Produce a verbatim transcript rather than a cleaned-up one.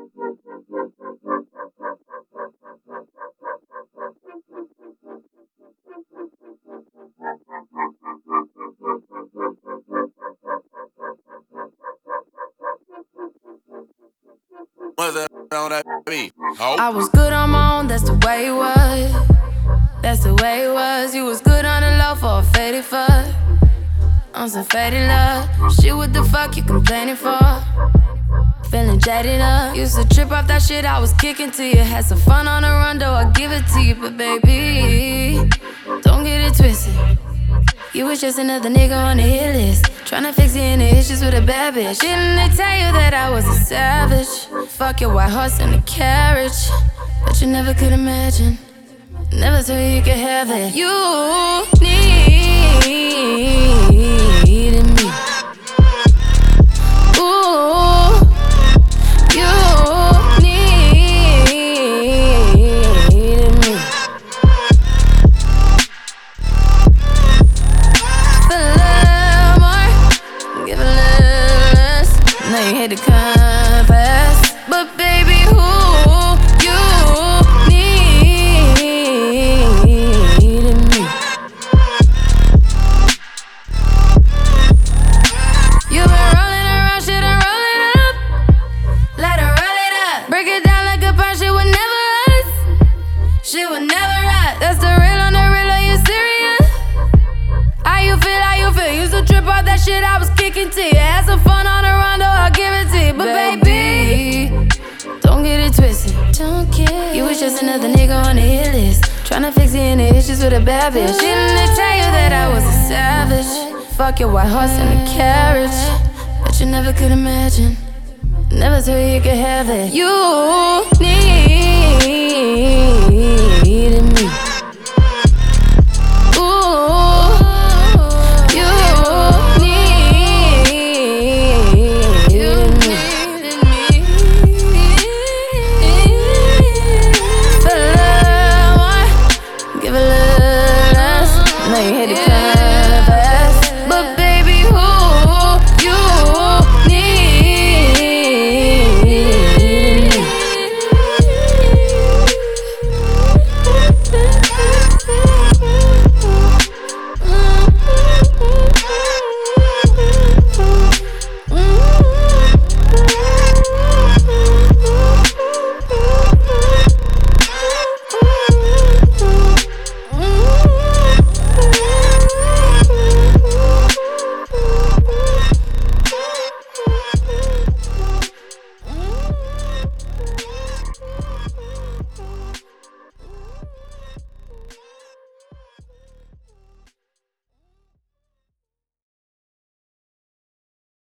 I was good on my own, that's the way it was. That's the way it was. You was good on the low for a faded fuck. On some faded love. Shit, what the fuck you complaining for? Feeling jaded up. Used to trip off that shit I was kicking to you. Had some fun on the run, though I give it to you. But baby, don't get it twisted. You was just another nigga on the hit list. Tryna fix any issues with a bad bitch. Didn't they tell you that I was a savage? Fuck your white horse and a carriage. But you never could imagine. Never thought you could have it. You needed me. Ooh, you needed me. Feel a little more, give a little less. Now you hate the compass, but baby, who you needed me. You been rolling around, shit, and roll it up. Let her roll it up. Break it down like a punch, shit would never rust. Shit would never rust. That's the real on the real, are you serious? How you feel, how you feel? Used to trip off that shit I was kicking to you. Had some fun on the run, though I'll give it to you. But baby, don't get it twisted. Don't get You was just another nigga on the hit list. Tryna fix any issues with a bad bitch. Didn't they tell you that I was a savage? Fuck your white horse and a carriage. But you never could imagine. Never thought you could have it. You need